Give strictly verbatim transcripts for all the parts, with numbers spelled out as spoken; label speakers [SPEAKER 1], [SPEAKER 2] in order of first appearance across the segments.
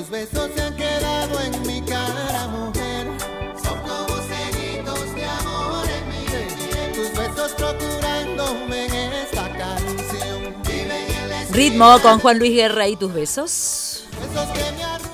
[SPEAKER 1] Tus besos se han quedado en mi cara, mujer. Son como ceritos de amor en mi piel. Tus besos procurándome en esta canción. Viven en la
[SPEAKER 2] Ritmo con Juan Luis Guerra y Tus besos.
[SPEAKER 1] besos que me arru-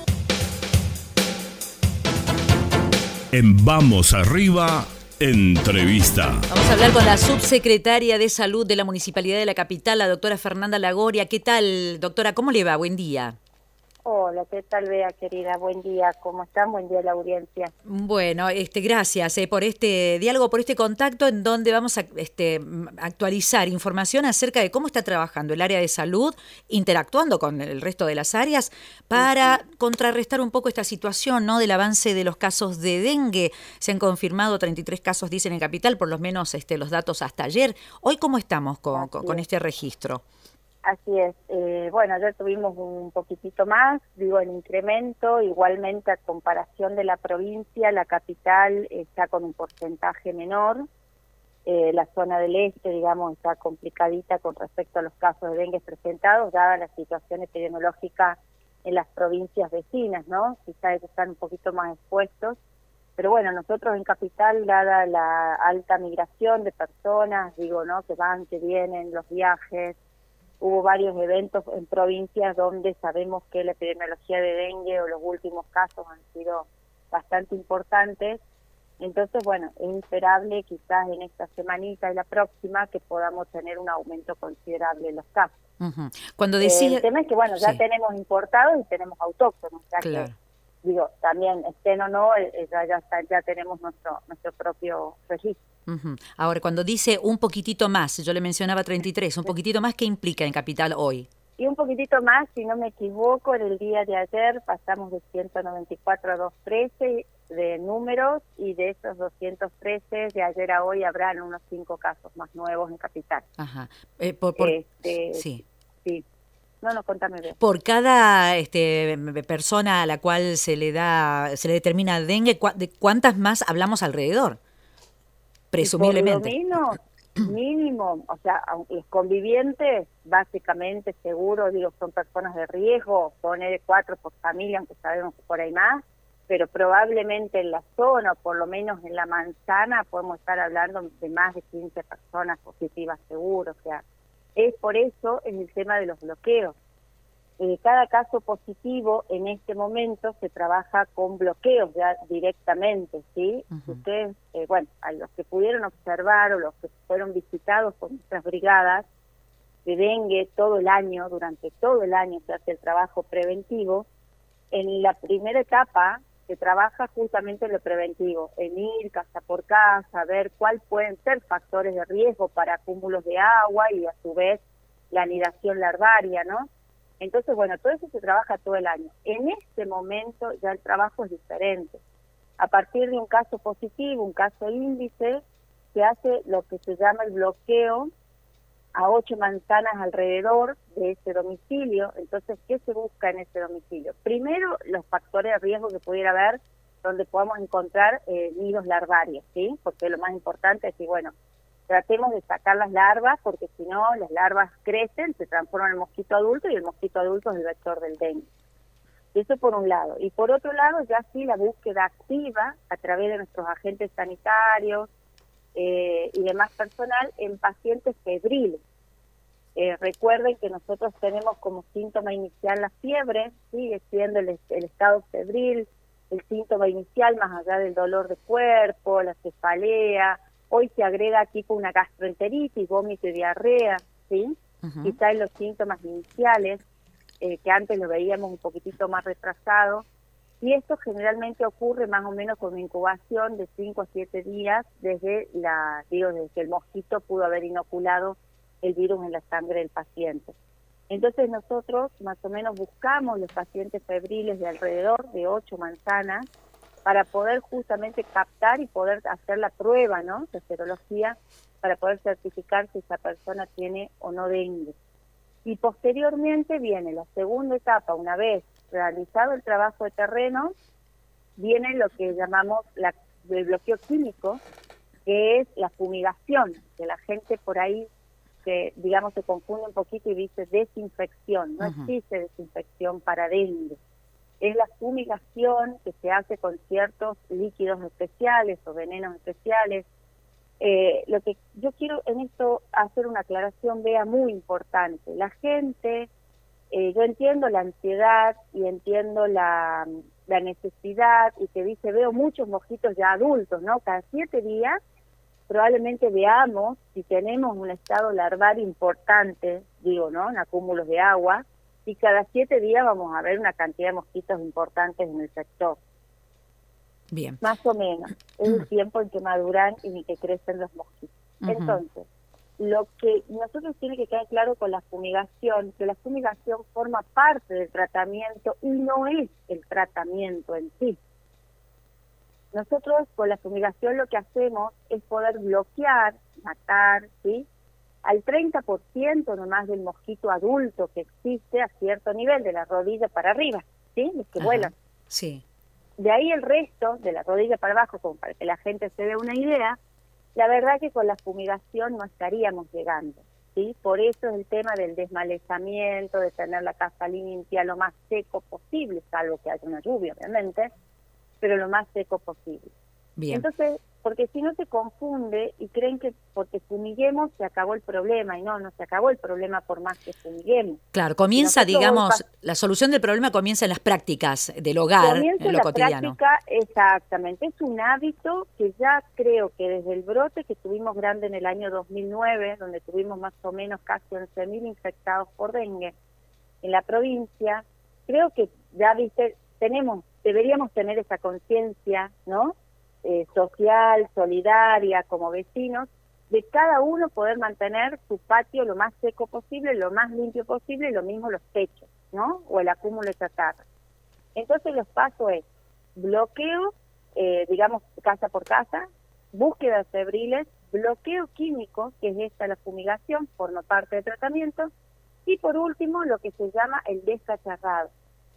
[SPEAKER 3] En Vamos Arriba, entrevista.
[SPEAKER 2] Vamos a hablar con la subsecretaria de Salud de la Municipalidad de la Capital, la doctora Fernanda Lagoria. ¿Qué tal, doctora? ¿Cómo le va? Buen día.
[SPEAKER 4] Hola, ¿qué tal, Bea, querida? Buen día, ¿cómo están? Buen día a la audiencia.
[SPEAKER 2] Bueno, este, gracias eh, por este diálogo, por este contacto en donde vamos a este, actualizar información acerca de cómo está trabajando el área de salud, interactuando con el resto de las áreas, para uh-huh. contrarrestar un poco esta situación, ¿no?, del avance de los casos de dengue. Se han confirmado treinta y tres casos, dicen en Capital, por lo menos este, los datos hasta ayer. Hoy, ¿cómo estamos con, con, con este registro?
[SPEAKER 4] Así es. Eh, bueno, ayer tuvimos un poquitito más, digo, el incremento. Igualmente, a comparación de la provincia, la capital está con un porcentaje menor. Eh, la zona del este, digamos, está complicadita con respecto a los casos de dengue presentados, dada la situación epidemiológica en las provincias vecinas, ¿no? Quizás están un poquito más expuestos. Pero bueno, nosotros en capital, dada la alta migración de personas, digo, ¿no?, que van, que vienen, los viajes, hubo varios eventos en provincias donde sabemos que la epidemiología de dengue o los últimos casos han sido bastante importantes. Entonces, bueno, es esperable quizás en esta semanita y la próxima que podamos tener un aumento considerable en los casos.
[SPEAKER 2] Uh-huh. Cuando decía...
[SPEAKER 4] Eh, el tema es que, bueno, ya sí. tenemos importados y tenemos autóctonos, o sea
[SPEAKER 2] claro.
[SPEAKER 4] que, digo, también estén o no, ya, ya, está, ya tenemos nuestro, nuestro propio registro.
[SPEAKER 2] Uh-huh. Ahora, cuando dice un poquitito más, yo le mencionaba treinta y tres, un poquitito más, ¿qué implica en Capital hoy?
[SPEAKER 4] Y un poquitito más, si no me equivoco, en el día de ayer pasamos de ciento noventa y cuatro a doscientos trece de números, y de esos doscientos trece de ayer a hoy habrán unos cinco casos más nuevos en Capital.
[SPEAKER 2] Ajá. Eh, por, por...
[SPEAKER 4] Este,
[SPEAKER 2] sí.
[SPEAKER 4] Sí. No, no, contame bien.
[SPEAKER 2] Por cada este, persona a la cual se le da, se le determina dengue, ¿de cuántas más hablamos alrededor? Presumiblemente.
[SPEAKER 4] Y por lo menos, mínimo, o sea, los convivientes, básicamente, seguro, digo, son personas de riesgo, poner cuatro por familia, aunque sabemos que por ahí más, pero probablemente en la zona, o por lo menos en la manzana, podemos estar hablando de más de quince personas positivas seguro, o sea, es por eso es el tema de los bloqueos. Eh, cada caso positivo en este momento se trabaja con bloqueos ya directamente, ¿sí? Uh-huh. Ustedes, eh, bueno, a los que pudieron observar o los que fueron visitados por nuestras brigadas de dengue todo el año, durante todo el año se hace el trabajo preventivo. En la primera etapa se trabaja justamente en lo preventivo, en ir casa por casa, ver cuáles pueden ser factores de riesgo para acúmulos de agua y a su vez la anidación larvaria, ¿no? Entonces, bueno, todo eso se trabaja todo el año. En este momento ya el trabajo es diferente. A partir de un caso positivo, un caso índice, se hace lo que se llama el bloqueo a ocho manzanas alrededor de ese domicilio. Entonces, ¿qué se busca en ese domicilio? Primero, los factores de riesgo que pudiera haber, donde podamos encontrar eh, nidos larvarios, ¿sí? Porque lo más importante es que, bueno, tratemos de sacar las larvas, porque si no, las larvas crecen, se transforman en mosquito adulto, y el mosquito adulto es el vector del dengue. Eso por un lado. Y por otro lado, ya sí la búsqueda activa, a través de nuestros agentes sanitarios eh, y demás personal, en pacientes febriles. Eh, recuerden que nosotros tenemos como síntoma inicial la fiebre, sigue siendo el, el estado febril, el síntoma inicial más allá del dolor de cuerpo, la cefalea. Hoy se agrega aquí con una gastroenteritis, vómito y diarrea, ¿sí? Uh-huh. Quizá en los síntomas iniciales, eh, que antes lo veíamos un poquitito más retrasado, y esto generalmente ocurre más o menos con una incubación de cinco a siete días desde la, digo, desde que el mosquito pudo haber inoculado el virus en la sangre del paciente. Entonces nosotros más o menos buscamos los pacientes febriles de alrededor de ocho manzanas, para poder justamente captar y poder hacer la prueba, ¿no?, de serología, para poder certificar si esa persona tiene o no dengue. Y posteriormente viene la segunda etapa, una vez realizado el trabajo de terreno, viene lo que llamamos la, el bloqueo químico, que es la fumigación, que la gente por ahí, que digamos se confunde un poquito y dice desinfección, no uh-huh. existe desinfección para dengue. es la fumigación que se hace con ciertos líquidos especiales o venenos especiales. Eh, lo que yo quiero en esto hacer una aclaración, Bea, muy importante. La gente, eh, yo entiendo la ansiedad y entiendo la, la necesidad, y te dice, veo muchos mosquitos ya adultos, ¿no? Cada siete días probablemente veamos si tenemos un estado larval importante, digo, ¿no? En acúmulos de agua, y cada siete días vamos a ver una cantidad de mosquitos importantes en el sector.
[SPEAKER 2] Bien.
[SPEAKER 4] Más o menos. Es el tiempo en que maduran y en que crecen los mosquitos.
[SPEAKER 2] Uh-huh.
[SPEAKER 4] Entonces, lo que nosotros tiene que quedar claro con la fumigación, que la fumigación forma parte del tratamiento y no es el tratamiento en sí. Nosotros con la fumigación lo que hacemos es poder bloquear, matar, ¿sí?, al treinta por ciento nomás del mosquito adulto que existe a cierto nivel, de la rodilla para arriba, ¿sí?, los que
[SPEAKER 2] Ajá.
[SPEAKER 4] vuelan.
[SPEAKER 2] Sí.
[SPEAKER 4] De ahí el resto, de la rodilla para abajo, como para que la gente se dé una idea, la verdad que con la fumigación no estaríamos llegando, ¿sí? Por eso es el tema del desmalezamiento, de tener la casa limpia lo más seco posible, salvo que haya una lluvia, obviamente, pero lo más seco posible.
[SPEAKER 2] Bien.
[SPEAKER 4] Entonces, porque si no se confunde y creen que porque fumiguemos se acabó el problema, y no, no se acabó el problema por más que fumiguemos.
[SPEAKER 2] Claro, comienza,
[SPEAKER 4] Nosotros
[SPEAKER 2] digamos,
[SPEAKER 4] hoy
[SPEAKER 2] la solución del problema comienza en las prácticas del hogar,
[SPEAKER 4] Comienza
[SPEAKER 2] en lo
[SPEAKER 4] la
[SPEAKER 2] cotidiano.
[SPEAKER 4] práctica, exactamente. Es un hábito que ya creo que desde el brote que tuvimos grande en el año dos mil nueve, donde tuvimos más o menos casi once mil infectados por dengue en la provincia, creo que ya, viste, tenemos, deberíamos tener esa conciencia, ¿no?, Eh, social, solidaria, como vecinos, de cada uno poder mantener su patio lo más seco posible, lo más limpio posible, y lo mismo los techos, ¿no?, o el acúmulo de chatarra. Entonces los pasos es bloqueo, eh, digamos, casa por casa, búsquedas febriles, bloqueo químico, que es esta la fumigación, forma parte del tratamiento, y por último lo que se llama el descacharrado,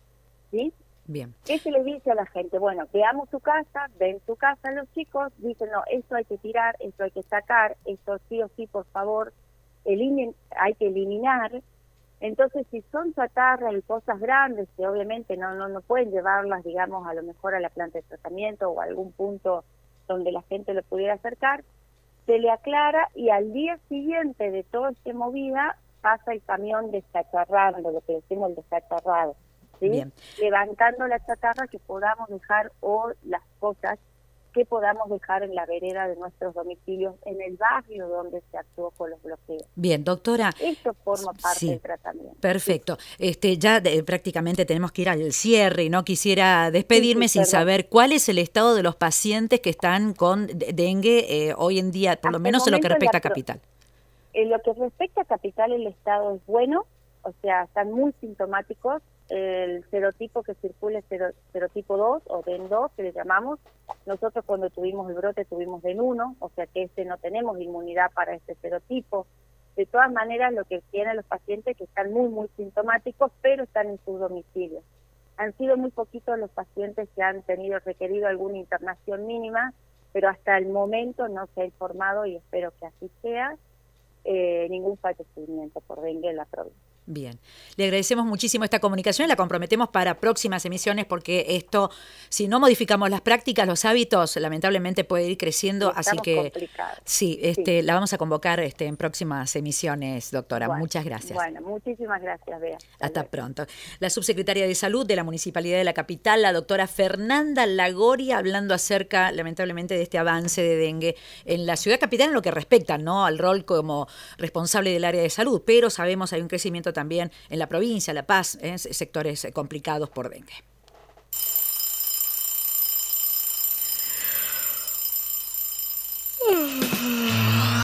[SPEAKER 4] ¿sí?
[SPEAKER 2] Bien.
[SPEAKER 4] ¿Qué se le dice a la gente? Bueno, veamos tu casa, ven tu casa los chicos, dicen, no, esto hay que tirar, esto hay que sacar, esto sí o sí, por favor, eliminen, hay que eliminar. Entonces, si son chatarras y cosas grandes, que obviamente no, no, no pueden llevarlas, digamos, a lo mejor a la planta de tratamiento o a algún punto donde la gente lo pudiera acercar, se le aclara, y al día siguiente de toda esta movida pasa el camión descacharrando, lo que decimos el descacharrado. ¿Sí?
[SPEAKER 2] Bien.
[SPEAKER 4] Levantando la chatarra que podamos dejar, o las cosas que podamos dejar en la vereda de nuestros domicilios, en el barrio donde se actuó con los bloqueos.
[SPEAKER 2] Bien, doctora.
[SPEAKER 4] Esto forma parte
[SPEAKER 2] sí,
[SPEAKER 4] del tratamiento.
[SPEAKER 2] Perfecto. Sí. Este, ya de, prácticamente tenemos que ir al cierre, y no quisiera despedirme sí, sí, sin perdón. saber cuál es el estado de los pacientes que están con dengue eh, hoy en día, por Hasta lo menos en lo que respecta a Capital.
[SPEAKER 4] En lo que respecta a Capital, el estado es bueno, o sea, están muy sintomáticos. El serotipo que circula es sero, serotipo dos o D E N dos, que le llamamos. Nosotros cuando tuvimos el brote tuvimos D E N uno, o sea que este no tenemos inmunidad para este serotipo. De todas maneras, lo que tienen los pacientes que están muy, muy sintomáticos, pero están en sus domicilios. Han sido muy poquitos los pacientes que han tenido requerido alguna internación mínima, pero hasta el momento no se ha informado, y espero que así sea, eh, ningún fallecimiento por dengue en la provincia.
[SPEAKER 2] Bien, le agradecemos muchísimo esta comunicación y la comprometemos para próximas emisiones, porque esto, si no modificamos las prácticas, los hábitos, lamentablemente puede ir creciendo,
[SPEAKER 4] sí,
[SPEAKER 2] así que
[SPEAKER 4] complicados.
[SPEAKER 2] sí, este, sí, la vamos a convocar este, en próximas emisiones, doctora. Bueno, muchas gracias.
[SPEAKER 4] Bueno, muchísimas gracias, Bea.
[SPEAKER 2] Hasta, Hasta pronto. La subsecretaria de Salud de la Municipalidad de la Capital, la doctora Fernanda Lagoria, hablando acerca, lamentablemente, de este avance de dengue en la ciudad capital en lo que respecta, ¿no?, al rol como responsable del área de salud, pero sabemos hay un crecimiento también en la provincia, La Paz, en sectores complicados por dengue.